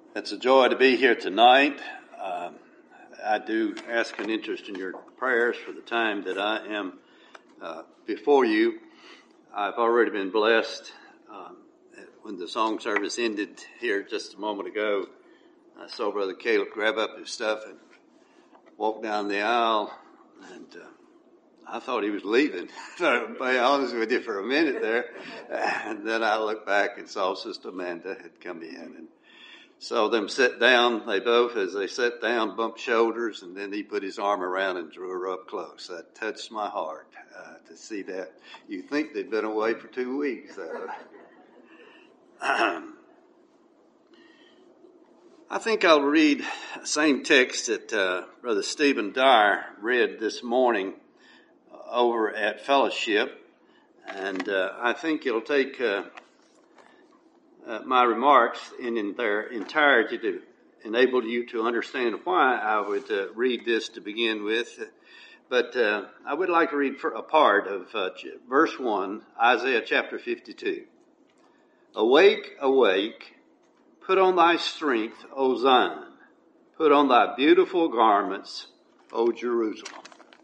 It's a joy to be here tonight. I do ask an interest in your prayers for the time that I am before you. I've already been blessed. When the song service ended here just a moment ago, I saw Brother Caleb grab up his stuff and walk down the aisle, and I thought he was leaving. To be honest with you, for a minute there. And then I looked back and saw Sister Amanda had come in, and saw them sit down. They both, as they sat down, bumped shoulders, and then he put his arm around and drew her up close. That touched my heart to see that. You think they'd been away for 2 weeks. I think I'll read the same text that Brother Stephen Dyer read this morning over at Fellowship, and I think it'll take my remarks in their entirety to enable you to understand why I would read this to begin with. But I would like to read a part of verse 1, Isaiah chapter 52. Awake, awake, put on thy strength, O Zion. Put on thy beautiful garments, O Jerusalem.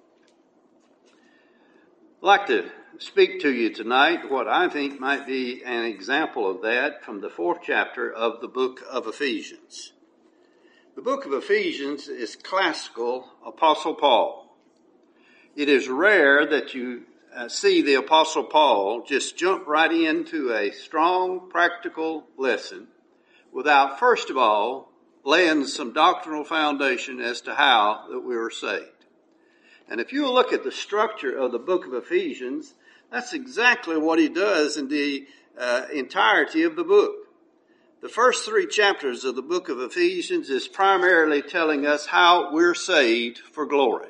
I'd like to speak to you tonight what I think might be an example of that from the 4th chapter of the book of Ephesians. The book of Ephesians is classical Apostle Paul. It is rare that you see the Apostle Paul just jump right into a strong practical lesson without first of all laying some doctrinal foundation as to how that we were saved. And if you look at the structure of the book of Ephesians, that's exactly what he does in the entirety of the book. The first 3 chapters of the book of Ephesians is primarily telling us how we're saved for glory.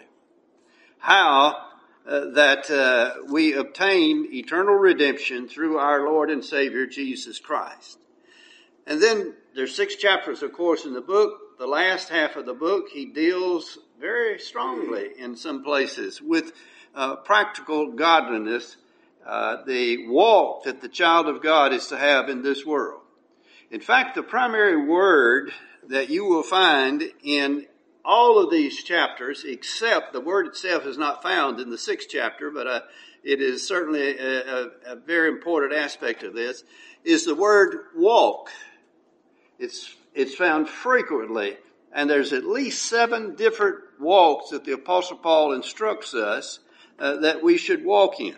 How that we obtain eternal redemption through our Lord and Savior Jesus Christ. And then there's 6 chapters, of course, in the book. The last half of the book, he deals very strongly in some places with practical godliness, the walk that the child of God is to have in this world. In fact, the primary word that you will find in all of these chapters, except the word itself is not found in the 6th chapter, but it is certainly a very important aspect of this, is the word walk. It's found frequently, and there's at least 7 different walks that the Apostle Paul instructs us that we should walk in.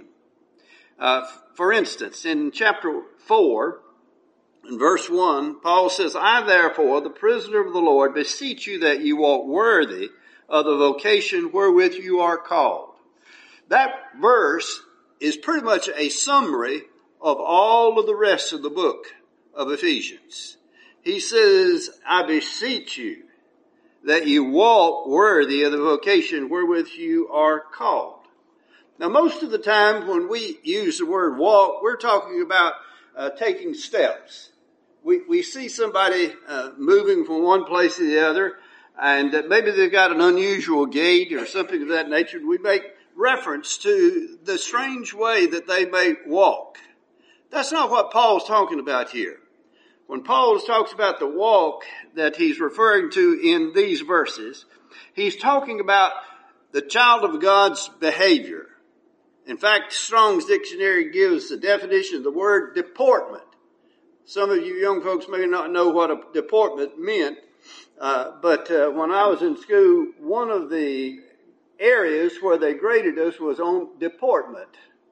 For instance, in chapter 4, in verse 1, Paul says, I therefore, the prisoner of the Lord, beseech you that you walk worthy of the vocation wherewith you are called. That verse is pretty much a summary of all of the rest of the book of Ephesians. He says, I beseech you that you walk worthy of the vocation wherewith you are called. Now, most of the time when we use the word walk, we're talking about taking steps. We see somebody moving from one place to the other, and maybe they've got an unusual gait or something of that nature. We make reference to the strange way that they may walk. That's not what Paul's talking about here. When Paul talks about the walk that he's referring to in these verses, he's talking about the child of God's behavior. In fact, Strong's Dictionary gives the definition of the word deportment. Some of you young folks may not know what a deportment meant, but when I was in school, one of the areas where they graded us was on deportment.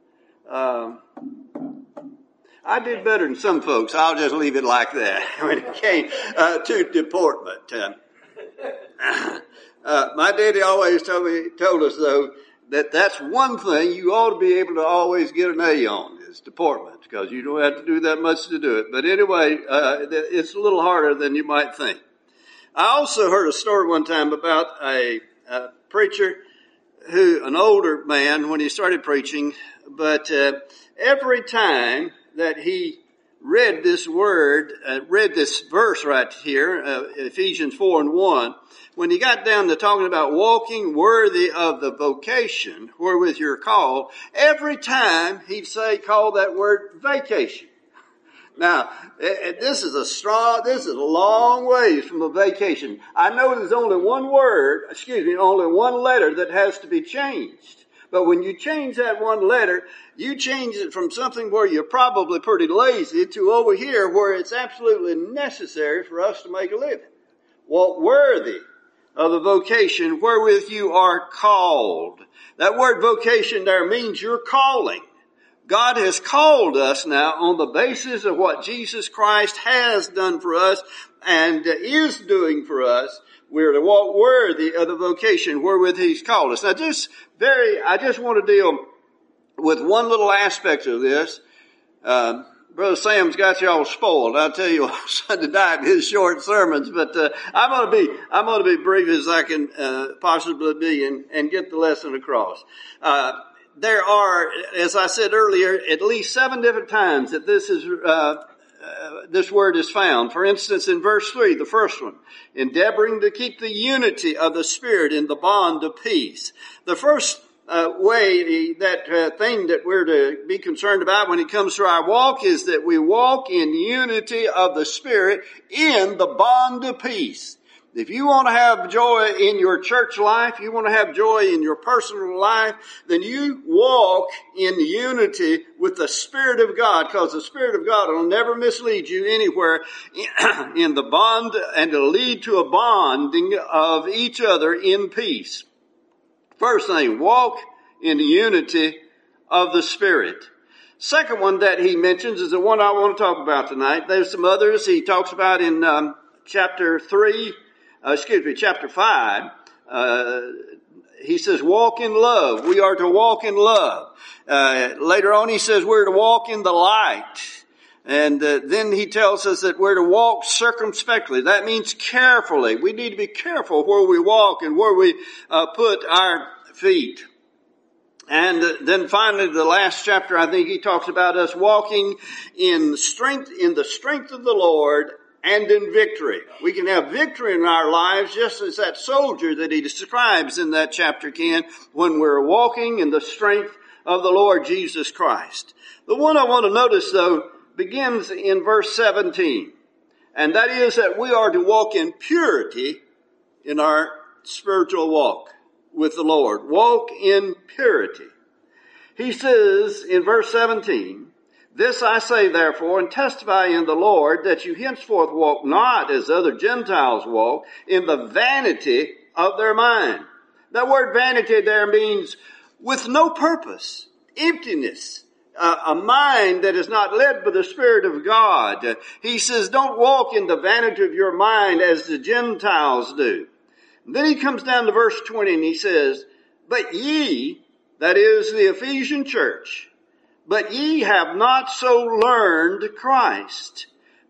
I did better than some folks. I'll just leave it like that when it came to deportment. My daddy always told us, though, that's one thing you ought to be able to always get an A on is deportment, because you don't have to do that much to do it. But anyway, it's a little harder than you might think. I also heard a story one time about a preacher an older man when he started preaching, but every time that he read this verse right here, Ephesians 4:1, when he got down to talking about walking worthy of the vocation wherewith you're called, every time he'd call that word vacation. Now, this is a long ways from a vacation. I know there's only one letter that has to be changed. But when you change that one letter, you change it from something where you're probably pretty lazy to over here where it's absolutely necessary for us to make a living. Walk worthy of the vocation wherewith you are called. That word vocation there means your calling. God has called us now on the basis of what Jesus Christ has done for us and is doing for us. We're to walk worthy of the vocation wherewith He's called us. Now I just want to deal with one little aspect of this. Brother Sam's got you all spoiled. I'll tell you on Sunday night his short sermons, but I'm going to be brief as I can possibly be and get the lesson across. There are, as I said earlier, at least 7 different times that this word is found. For instance, in verse 3, the first one, endeavoring to keep the unity of the Spirit in the bond of peace. The first thing that we're to be concerned about when it comes to our walk is that we walk in unity of the Spirit in the bond of peace. If you want to have joy in your church life, you want to have joy in your personal life, then you walk in unity with the Spirit of God, because the Spirit of God will never mislead you anywhere in the bond, and it'll lead to a bonding of each other in peace. First thing, walk in the unity of the Spirit. Second one that he mentions is the one I want to talk about tonight. There's some others he talks about in chapter 5, he says, walk in love. We are to walk in love. Later on he says we're to walk in the light. And then he tells us that we're to walk circumspectly. That means carefully. We need to be careful where we walk and where we put our feet. And then finally, the last chapter, I think he talks about us walking in the strength of the Lord and in victory. We can have victory in our lives just as that soldier that he describes in that chapter can, when we're walking in the strength of the Lord Jesus Christ. The one I want to notice, though, begins in verse 17. And that is that we are to walk in purity in our spiritual walk with the Lord. Walk in purity. He says in verse 17, this I say therefore, and testify in the Lord, that you henceforth walk not as other Gentiles walk, in the vanity of their mind. That word vanity there means with no purpose, emptiness, a mind that is not led by the Spirit of God. He says, don't walk in the vanity of your mind as the Gentiles do. And then he comes down to verse 20 and he says, but ye, that is the Ephesian church, but ye have not so learned Christ.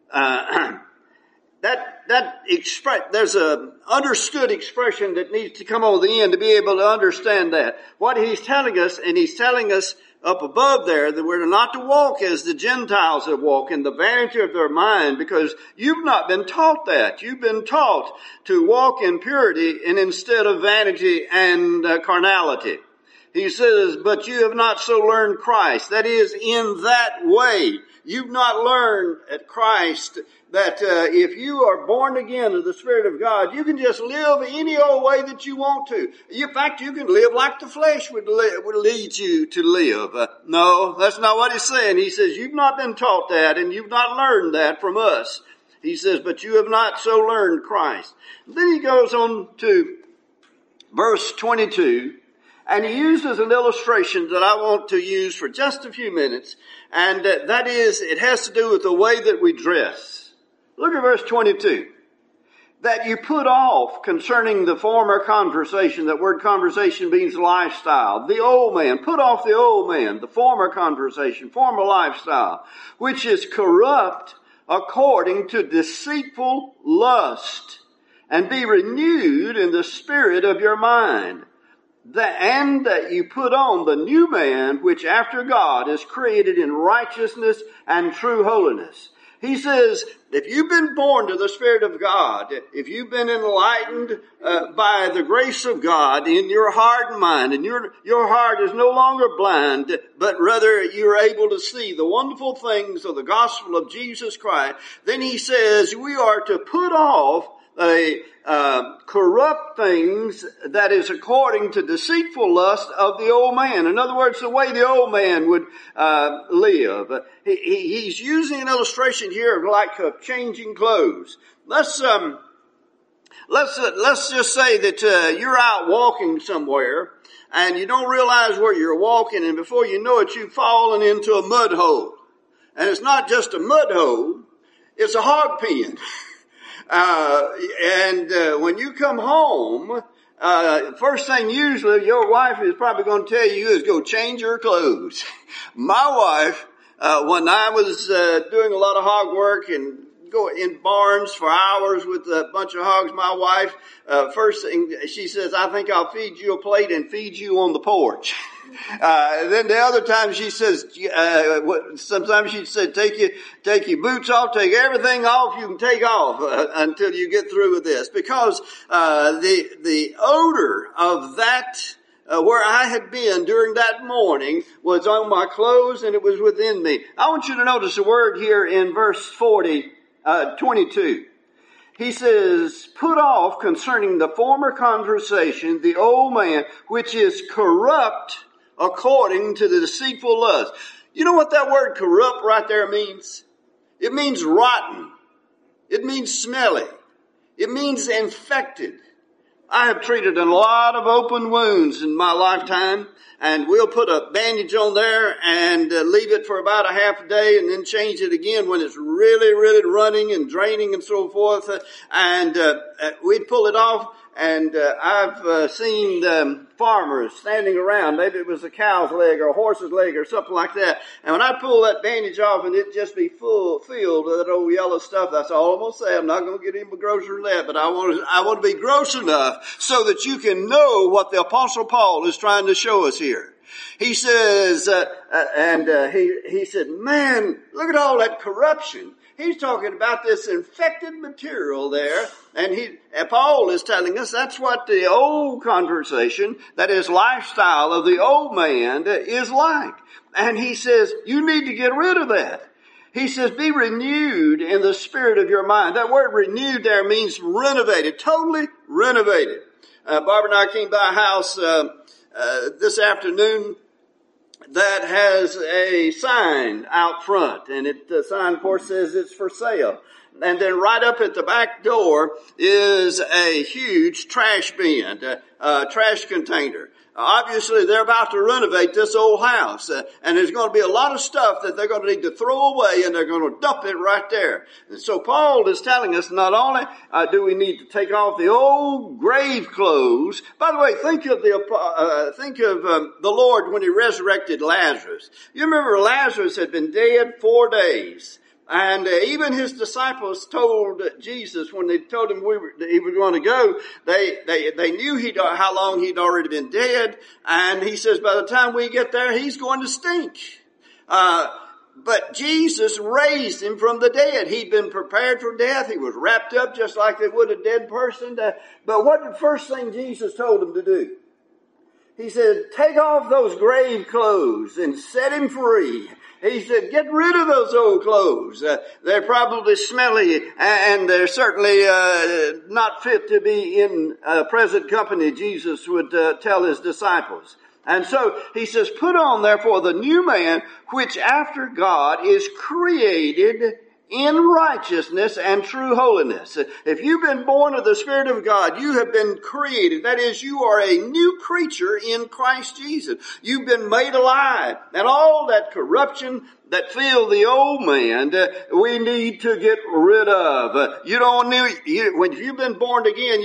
There's a understood expression that needs to come on the end to be able to understand that. What he's telling us, and he's telling us up above there, that we're not to walk as the Gentiles have walked, in the vanity of their mind, because you've not been taught that. You've been taught to walk in purity and instead of vanity and carnality. He says, but you have not so learned Christ. That is, in that way. You've not learned at Christ that if you are born again of the Spirit of God, you can just live any old way that you want to. In fact, you can live like the flesh would lead you to live. No, that's not what he's saying. He says, you've not been taught that, and you've not learned that from us. He says, but you have not so learned Christ. Then he goes on to verse 22. And he uses an illustration that I want to use for just a few minutes, and that is, it has to do with the way that we dress. Look at verse 22. That you put off concerning the former conversation. That word conversation means lifestyle. The old man. Put off the old man. The former conversation, former lifestyle, which is corrupt according to deceitful lust, and be renewed in the spirit of your mind. And that you put on the new man, which after God is created in righteousness and true holiness. He says, if you've been born to the Spirit of God, if you've been enlightened by the grace of God in your heart and mind, and your heart is no longer blind, but rather you're able to see the wonderful things of the gospel of Jesus Christ, then he says we are to put off corrupt things that is according to deceitful lust of the old man. In other words, the way the old man would live. He's using an illustration here of like changing clothes. Let's just say that you're out walking somewhere and you don't realize where you're walking, and before you know it, you've fallen into a mud hole. And it's not just a mud hole, it's a hog pen. When you come home, first thing usually your wife is probably going to tell you is go change your clothes. My wife, when I was doing a lot of hog work and go in barns for hours with a bunch of hogs, my wife, first thing she says, I think I'll feed you a plate and feed you on the porch. Then the other time she says, sometimes she said, take your boots off, take everything off you can take off until you get through with this. Because the odor of that, where I had been during that morning was on my clothes and it was within me. I want you to notice a word here in verse 22. He says, put off concerning the former conversation, the old man, which is corrupt according to the deceitful lust. You know what that word corrupt right there means? It means rotten. It means smelly. It means infected. I have treated a lot of open wounds in my lifetime, and we'll put a bandage on there and leave it for about a half a day and then change it again when it's really, really running and draining and so forth. We'd pull it off, and I've seen farmers standing around. Maybe it was a cow's leg or a horse's leg or something like that. And when I pull that bandage off and it just be filled with that old yellow stuff, that's all I'm going to say. I'm not going to get any grosser than that, but I want to be gross enough so that you can know what the Apostle Paul is trying to show us here. He says, he said, man, look at all that corruption. He's talking about this infected material there, and Paul is telling us that's what the old conversation, that is lifestyle of the old man is like. And he says, you need to get rid of that. He says, be renewed in the spirit of your mind. That word renewed there means renovated, totally renovated. Barbara and I came by a house this afternoon that has a sign out front, and the sign, of course, says it's for sale. And then right up at the back door is a huge trash bin, trash container. Obviously, they're about to renovate this old house, and there's going to be a lot of stuff that they're going to need to throw away, and they're going to dump it right there. And so Paul is telling us not only do we need to take off the old grave clothes. By the way, think of the Lord when he resurrected Lazarus. You remember Lazarus had been dead 4 days. And even his disciples told Jesus when they told him he was going to go, they knew how long he'd already been dead. And he says, by the time we get there, he's going to stink. But Jesus raised him from the dead. He'd been prepared for death. He was wrapped up just like they would a dead person. But what the first thing Jesus told him to do? He said, take off those grave clothes and set him free. He said, get rid of those old clothes. They're probably smelly and they're certainly not fit to be in present company, Jesus would tell his disciples. And so he says, put on therefore the new man, which after God is created in righteousness and true holiness. If you've been born of the Spirit of God, you have been created. That is, you are a new creature in Christ Jesus. You've been made alive. And all that corruption that filled the old man, we need to get rid of. When you've been born again,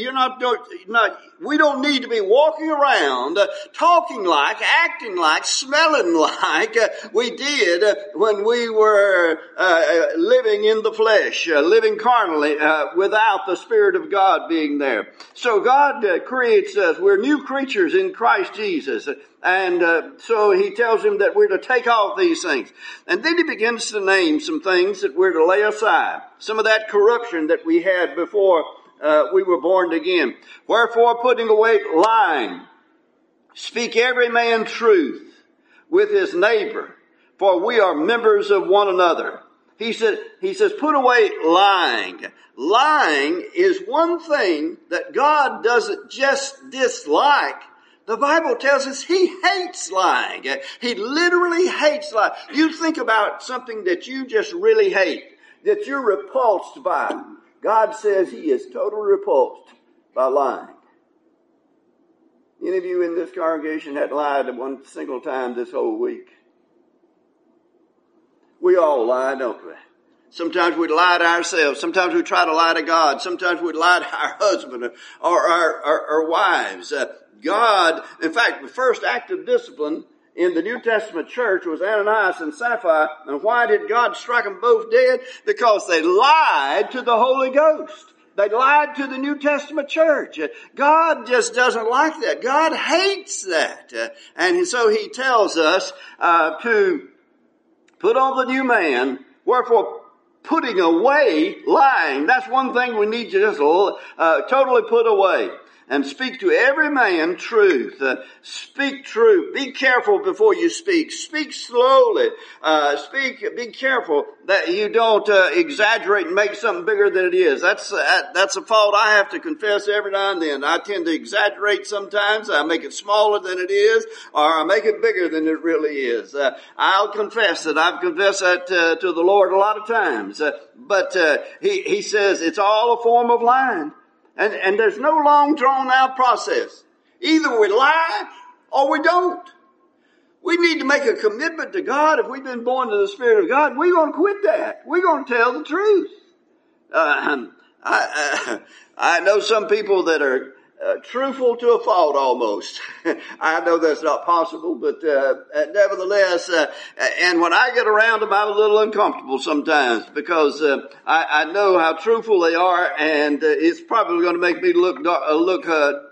we don't need to be walking around, talking like, acting like, smelling like we did when we were living in the flesh, living carnally, without the Spirit of God being there. So God creates us. We're new creatures in Christ Jesus. And so he tells him that we're to take off these things. And then he begins to name some things that we're to lay aside. Some of that corruption that we had before we were born again. Wherefore, putting away lying, speak every man truth with his neighbor, for we are members of one another. He says, put away lying. Lying is one thing that God doesn't just dislike. The Bible tells us he hates lying. He literally hates lying. You think about something that you just really hate, that you're repulsed by. God says he is totally repulsed by lying. Any of you in this congregation had lied one single time this whole week? We all lie, don't we? Sometimes we lie to ourselves. Sometimes we try to lie to God. Sometimes we lie to our husband or our wives. God, in fact, the first act of discipline in the New Testament church was Ananias and Sapphira. And why did God strike them both dead? Because they lied to the Holy Ghost. They lied to the New Testament church. God just doesn't like that. God hates that. And so he tells us to put on the new man, wherefore putting away lying. That's one thing we need to just totally put away. And speak to every man truth. Speak truth. Be careful before you speak. Speak slowly. Be careful that you don't exaggerate and make something bigger than it is. That's a fault I have to confess every now and then. I tend to exaggerate sometimes. I make it smaller than it is, or I make it bigger than it really is. I'll confess that. I've confessed that to the Lord a lot of times. But he says it's all a form of lying. And there's no long drawn out process. Either we lie or we don't. We need to make a commitment to God. If we've been born to the Spirit of God, we're going to quit that. We're going to tell the truth. I know some people that are truthful to a fault almost. I know that's not possible, but nevertheless, and when I get around them, I'm a little uncomfortable sometimes because I know how truthful they are, and it's probably going to make me not look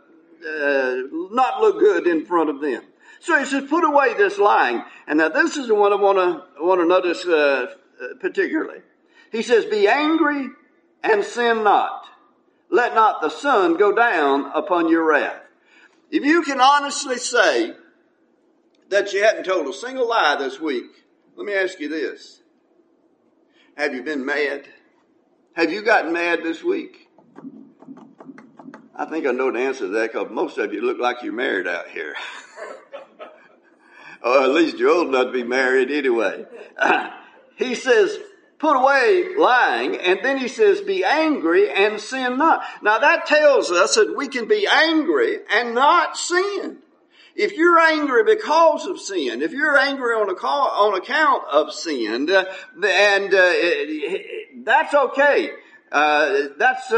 good in front of them. So he says, put away this lying. And now this is the one I want to notice particularly. He says, be angry and sin not. Let not the sun go down upon your wrath. If you can honestly say that you hadn't told a single lie this week, let me ask you this. Have you been mad? Have you gotten mad this week? I think I know the answer to that because most of you look like you're married out here. Or at least you're old enough to be married anyway. He says, put away lying, and then he says, be angry and sin not. Now that tells us that we can be angry and not sin. If you're angry because of sin, if you're angry on account of sin, that's okay. That's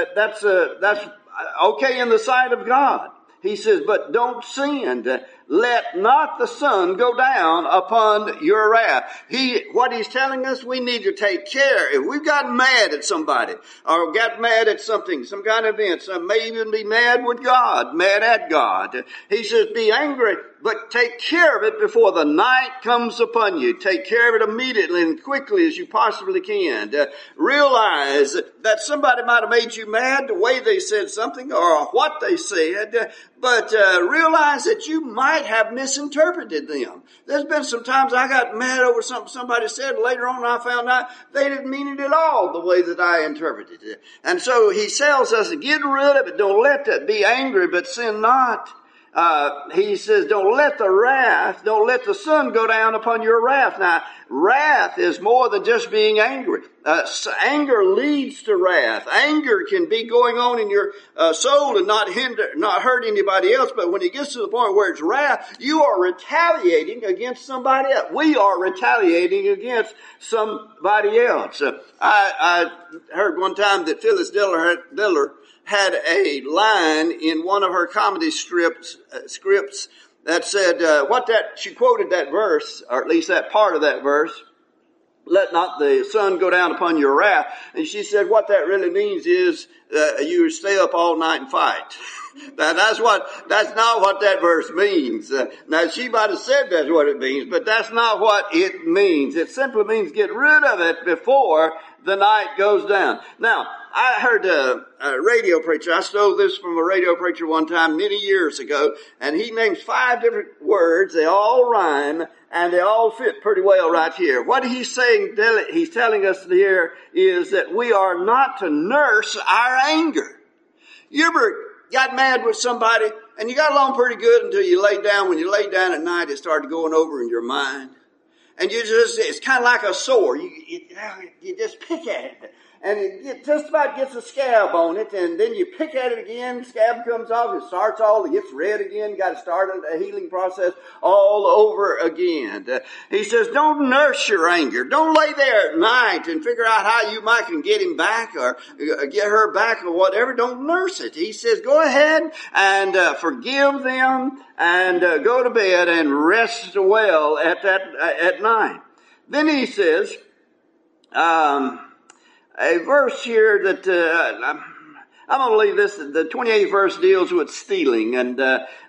okay in the sight of God. He says, but don't sin. Let not the sun go down upon your wrath. What he's telling us, we need to take care. If we've gotten mad at somebody, or got mad at something, some kind of event, some may even be mad with God, mad at God. He says, be angry, but take care of it before the night comes upon you. Take care of it immediately and quickly as you possibly can. Realize that somebody might have made you mad the way they said something or what they said, but realize that you might have misinterpreted them. There's been some times I got mad over something somebody said, and later on I found out they didn't mean it at all the way that I interpreted it. And so he tells us to get rid of it. Don't let that be angry, but sin not. He says, don't let the sun go down upon your wrath. Now, wrath is more than just being angry. Anger leads to wrath. Anger can be going on in your soul and not hurt anybody else. But when it gets to the point where it's wrath, you are retaliating against somebody else. We are retaliating against somebody else. I heard one time that Phyllis Diller had a line in one of her comedy scripts that said, she quoted that verse, or at least that part of that verse, let not the sun go down upon your wrath. And she said what that really means is you stay up all night and fight. That's not what that verse means. Now she might have said that's what it means, but that's not what it means. It simply means get rid of it before the night goes down. Now, I heard a radio preacher. I stole this from a radio preacher one time many years ago, and he names 5 different words. They all rhyme, and they all fit pretty well right here. What he's saying, he's telling us here is that we are not to nurse our anger. You ever got mad with somebody, and you got along pretty good until you laid down. When you laid down at night, it started going over in your mind. And it's kind of like a sore. You just pick at it. And it just about gets a scab on it, and then you pick at it again, scab comes off, it starts it gets red again, you got to start a healing process all over again. He says, don't nurse your anger. Don't lay there at night and figure out how you might can get him back or get her back or whatever. Don't nurse it. He says, go ahead and forgive them and go to bed and rest well at night. Then he says, a verse here that I'm going to leave this. The 28th verse deals with stealing, and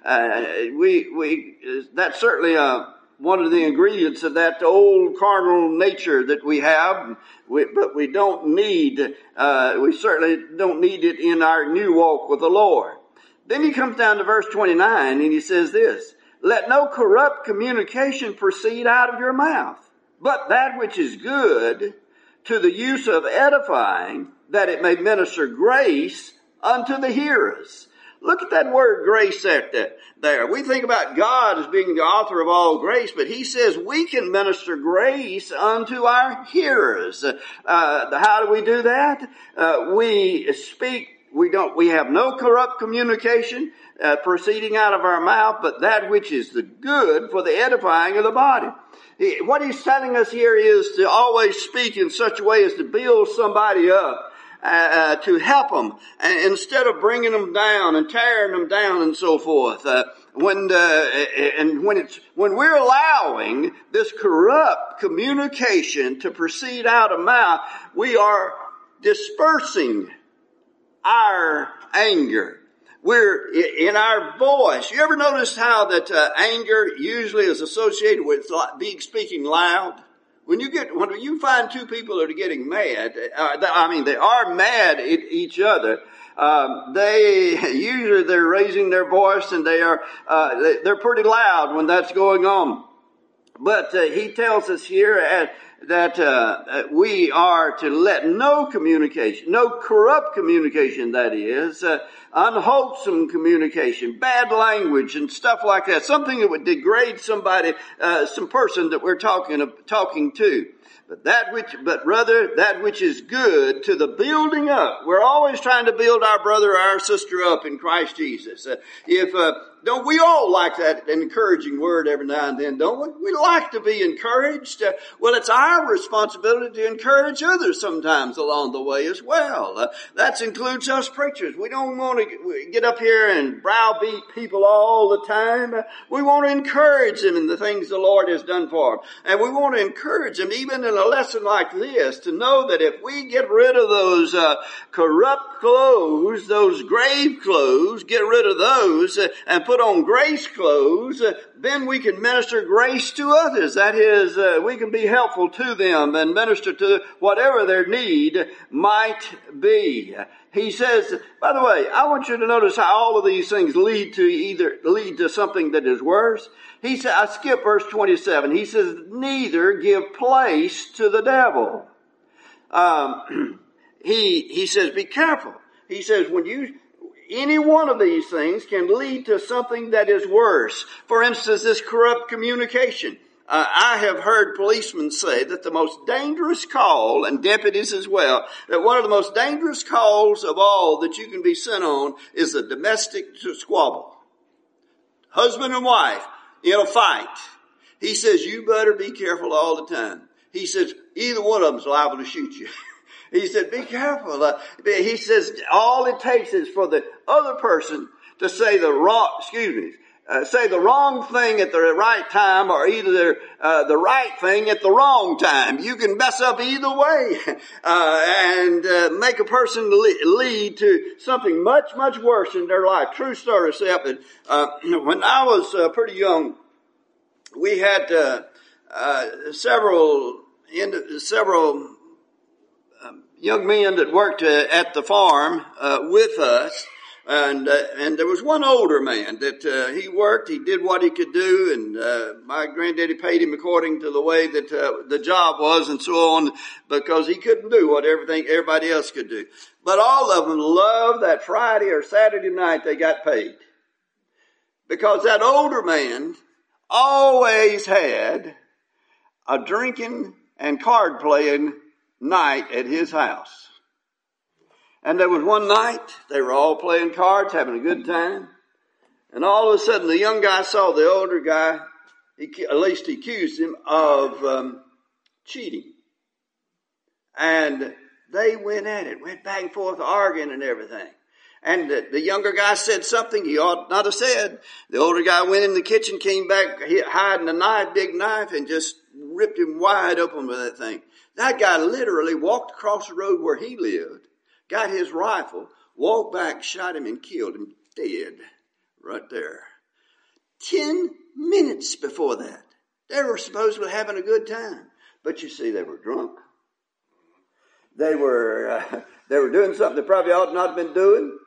that's certainly one of the ingredients of that old carnal nature that we have. But we don't need. We certainly don't need it in our new walk with the Lord. Then he comes down to verse 29, and he says this: "Let no corrupt communication proceed out of your mouth, but that which is good, to the use of edifying, that it may minister grace unto the hearers." Look at that word grace there. We think about God as being the author of all grace, but he says we can minister grace unto our hearers. How do we do that? We speak. We have no corrupt communication proceeding out of our mouth, but that which is the good for the edifying of the body. What he's telling us here is to always speak in such a way as to build somebody up, to help them, instead of bringing them down and tearing them down and so forth. When we're allowing this corrupt communication to proceed out of mouth, we are dispersing our anger. We're in our voice. You ever notice how that anger usually is associated with speaking loud? When you find two people that are getting mad, they are mad at each other. They're raising their voice, and they're pretty loud when that's going on. But he tells us here that we are to let no communication, no corrupt communication, that is, unwholesome communication, bad language and stuff like that, something that would degrade somebody, some person that we're talking to. But rather that which is good to the building up. We're always trying to build our brother or our sister up in Christ Jesus. Don't we all like that encouraging word every now and then, don't we? We like to be encouraged. Well, it's our responsibility to encourage others sometimes along the way as well. That includes us preachers. We don't want to get up here and browbeat people all the time. We want to encourage them in the things the Lord has done for them. And we want to encourage them even in a lesson like this to know that if we get rid of those corrupt clothes, those grave clothes, get rid of those and put on grace clothes, then we can minister grace to others. That is, we can be helpful to them and minister to whatever their need might be. He says, by the way, I want you to notice how all of these things lead to something that is worse. He said, I skip verse 27. He says, neither give place to the devil. He says, be careful. He says, any one of these things can lead to something that is worse. For instance, this corrupt communication. I have heard policemen say that the most dangerous call, and deputies as well, that one of the most dangerous calls of all that you can be sent on is a domestic squabble. Husband and wife in a fight. He says, you better be careful all the time. He says, either one of them is liable to shoot you. He said, be careful. He says, all it takes is for the other person to say the wrong, say the wrong thing at the right time or either the right thing at the wrong time. You can mess up either way and make a person lead to something much, much worse in their life. True story happened. When I was pretty young, we had several young men that worked at the farm with us. And there was one older man that he worked. He did what he could do, and my granddaddy paid him according to the way that the job was, and so on, because he couldn't do what everybody else could do. But all of them loved that Friday or Saturday night they got paid, because that older man always had a drinking and card playing night at his house. And there was one night, they were all playing cards, having a good time. And all of a sudden, the young guy saw the older guy, at least he accused him of cheating. And they went at it, went back and forth, arguing and everything. And the younger guy said something he ought not have said. The older guy went in the kitchen, came back, hiding a knife, big knife, and just ripped him wide open with that thing. That guy literally walked across the road where he lived, got his rifle, walked back, shot him, and killed him dead right there. 10 minutes before that, they were supposed to be having a good time. But you see, they were drunk. They were doing something they probably ought not have been doing.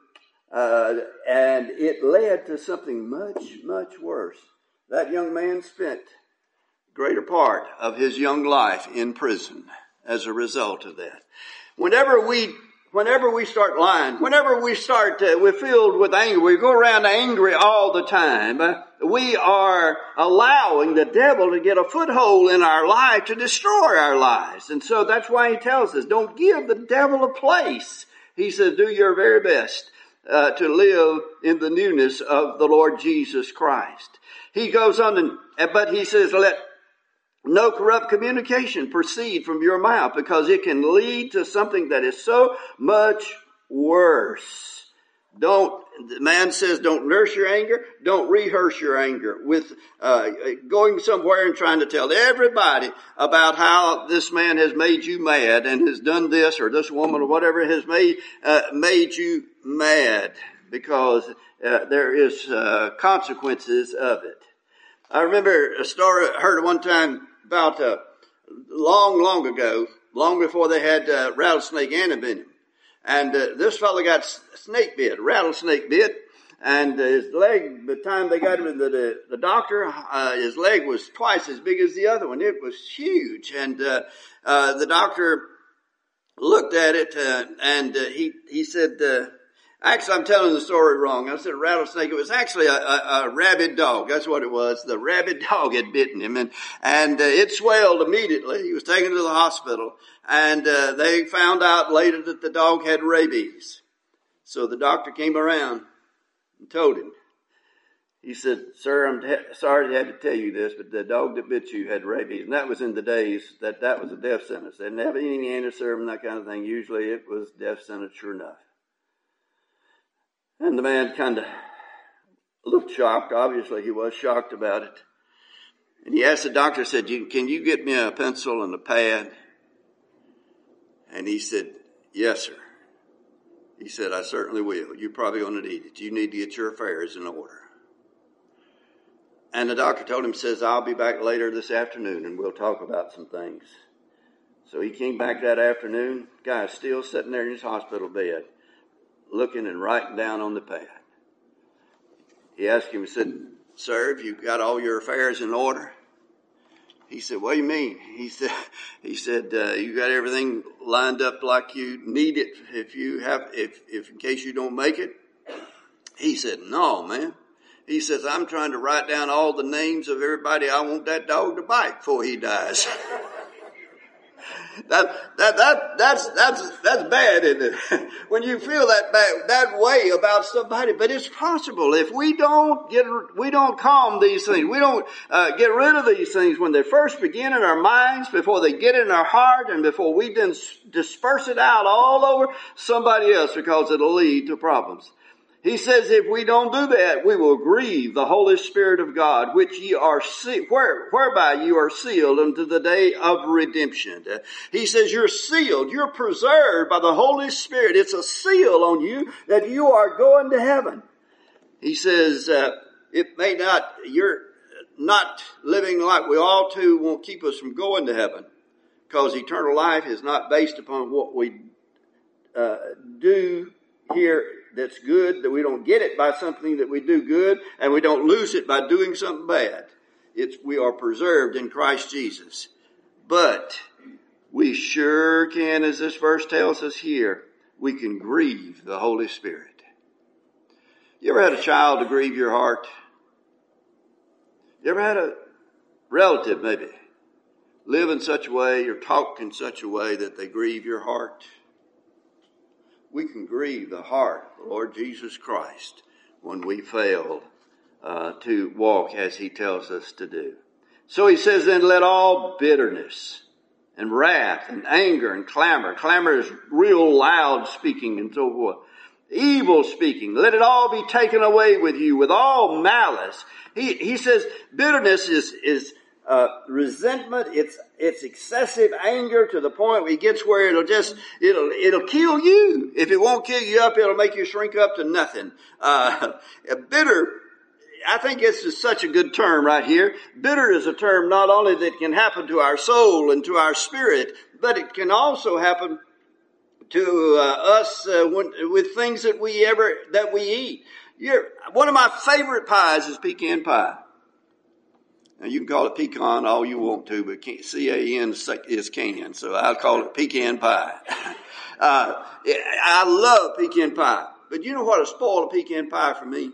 And it led to something much, much worse. That young man spent the greater part of his young life in prison as a result of that. Whenever we start lying, whenever we're filled with anger, we go around angry all the time, we are allowing the devil to get a foothold in our life to destroy our lives. And so that's why he tells us, don't give the devil a place. He says, do your very best to live in the newness of the Lord Jesus Christ. He goes on, but he says, let no corrupt communication proceed from your mouth, because it can lead to something that is so much worse. The man says, don't nurse your anger. Don't rehearse your anger with going somewhere and trying to tell everybody about how this man has made you mad and has done this, or this woman or whatever has made you mad, because there is consequences of it. I remember a story I heard one time about long ago, long before they had rattlesnake antivenom. And this fellow got rattlesnake bit, and his leg, by the time they got him to the doctor, his leg was twice as big as the other one. It was huge. And the doctor looked at it, and he said, actually, I'm telling the story wrong. I said a rattlesnake. It was actually a rabid dog. That's what it was. The rabid dog had bitten him, and it swelled immediately. He was taken to the hospital, and they found out later that the dog had rabies. So the doctor came around and told him. He said, "Sir, I'm sorry to have to tell you this, but the dog that bit you had rabies." And that was in the days that was a death sentence. They didn't have any antiserum, that kind of thing. Usually it was death sentence, sure enough. And the man kind of looked shocked. Obviously, he was shocked about it. And he asked the doctor, said, "Can you get me a pencil and a pad?" And he said, "Yes, sir." He said, "I certainly will. You're probably going to need it. You need to get your affairs in order." And the doctor told him, says, "I'll be back later this afternoon and we'll talk about some things." So he came back that afternoon. Guy's still sitting there in his hospital bed, looking and writing down on the pad. He asked him, he said, "Sir, have you got all your affairs in order?" He said, "What do you mean?" He said, "You got everything lined up like you need it if in case you don't make it?" He said, "No, man." He says, "I'm trying to write down all the names of everybody I want that dog to bite before he dies." That's bad, isn't it? When you feel that way about somebody. But it's possible if we don't calm these things. We don't get rid of these things when they first begin in our minds, before they get in our heart, and before we then disperse it out all over somebody else, because it'll lead to problems. He says if we don't do that, we will grieve the Holy Spirit of God, which ye are whereby you are sealed unto the day of redemption. He says you're sealed, you're preserved by the Holy Spirit. It's a seal on you that you are going to heaven. He says you're not living like we ought to won't keep us from going to heaven, because eternal life is not based upon what we do here that's good, that we don't get it by something that we do good, and we don't lose it by doing something bad. We are preserved in Christ Jesus. But we sure can, as this verse tells us here, we can grieve the Holy Spirit. You ever had a child to grieve your heart? You ever had a relative maybe live in such a way or talk in such a way that they grieve your heart? We can grieve the heart of the Lord Jesus Christ when we fail to walk as he tells us to do. So he says, then let all bitterness and wrath and anger and clamor. Clamor is real loud speaking and so forth. Evil speaking. Let it all be taken away with you with all malice. He says bitterness is resentment. It's excessive anger to the point where it gets where it'll kill you. If it won't kill you up, it'll make you shrink up to nothing. Bitter, I think this is such a good term right here. Bitter is a term not only that can happen to our soul and to our spirit, but it can also happen to us with things that we eat. One of my favorite pies is pecan pie. Now, you can call it pecan all you want to, but C-A-N is can, so I'll call it pecan pie. I love pecan pie. But you know what will spoil a pecan pie for me?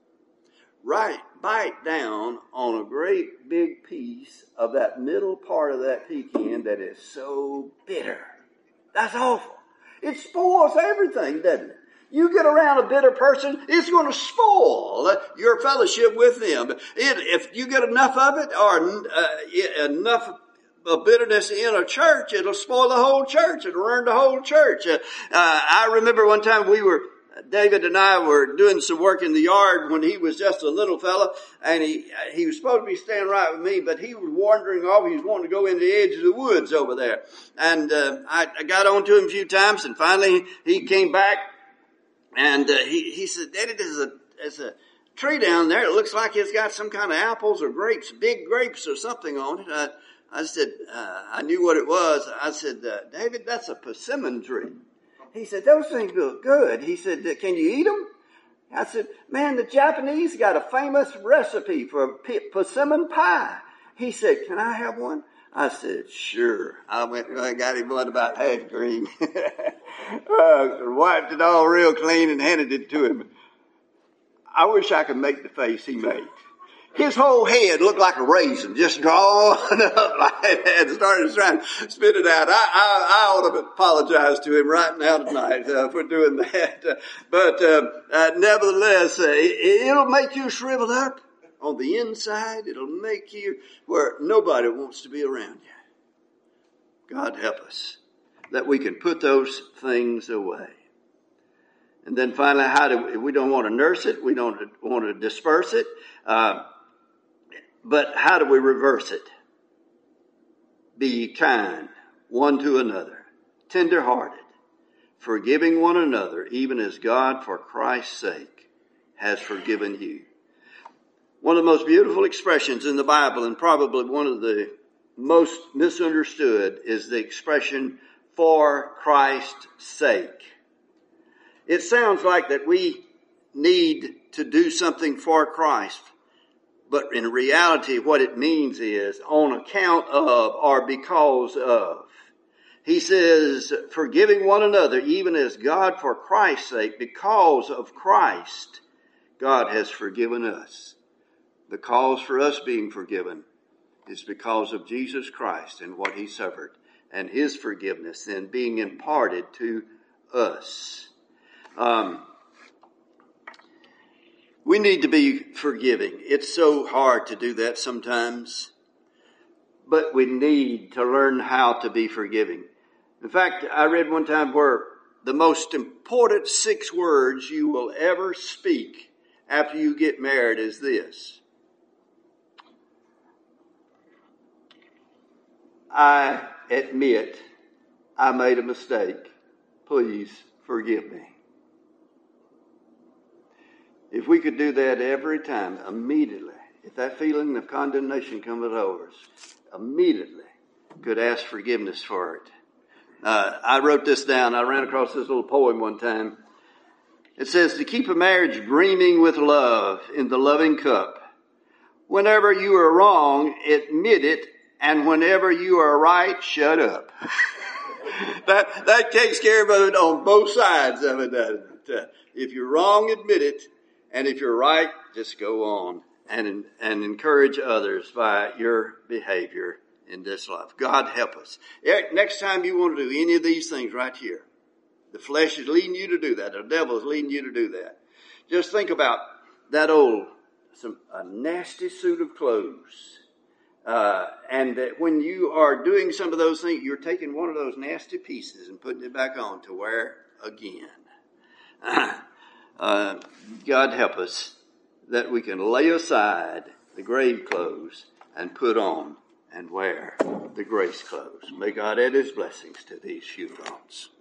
Bite down on a great big piece of that middle part of that pecan that is so bitter. That's awful. It spoils everything, doesn't it? You get around a bitter person, it's going to spoil your fellowship with them. If you get enough of it or enough of bitterness in a church, it'll spoil the whole church. It'll ruin the whole church. I remember one time David and I were doing some work in the yard when he was just a little fella, and he was supposed to be staying right with me, but he was wandering off. He was wanting to go in the edge of the woods over there. And I got on to him a few times, and finally he came back. And he said, Daddy, there's a tree down there. It looks like it's got some kind of apples or grapes, big grapes or something on it. I said, I knew what it was. I said, David, that's a persimmon tree. He said, those things look good. He said, can you eat them? I said, man, the Japanese got a famous recipe for persimmon pie. He said, can I have one? I said, sure. I went and I got him one about half green. Wiped it all real clean and handed it to him. I wish I could make the face he made. His whole head looked like a raisin, just drawn up like that and started trying to spit it out. I ought to apologize to him right now tonight for doing that. But nevertheless, it'll make you shrivel up on the inside. It'll make you where nobody wants to be around you. God help us that we can put those things away. And then finally, we don't want to nurse it. We don't want to disperse it. But how do we reverse it? Be kind one to another, tender-hearted, forgiving one another, even as God, for Christ's sake, has forgiven you. One of the most beautiful expressions in the Bible, and probably one of the most misunderstood, is the expression, for Christ's sake. It sounds like that we need to do something for Christ. But in reality, what it means is on account of or because of. He says, forgiving one another, even as God, for Christ's sake, because of Christ, God has forgiven us. The cause for us being forgiven is because of Jesus Christ and what he suffered, and his forgiveness then being imparted to us. We need to be forgiving. It's so hard to do that sometimes, but we need to learn how to be forgiving. In fact, I read one time where the most important 6 words you will ever speak after you get married is this: I admit I made a mistake. Please forgive me. If we could do that every time, immediately, if that feeling of condemnation comes over us, immediately could ask forgiveness for it. I wrote this down. I ran across this little poem one time. It says, to keep a marriage brimming with love in the loving cup. Whenever you are wrong, admit it. And whenever you are right, shut up. that takes care of it on both sides of it, doesn't it? If you're wrong, admit it. And if you're right, just go on and encourage others by your behavior in this life. God help us. Next time you want to do any of these things right here, the flesh is leading you to do that. The devil is leading you to do that. Just think about that a nasty suit of clothes. And that when you are doing some of those things, you're taking one of those nasty pieces and putting it back on to wear again. God help us that we can lay aside the grave clothes and put on and wear the grace clothes. May God add his blessings to these few thoughts.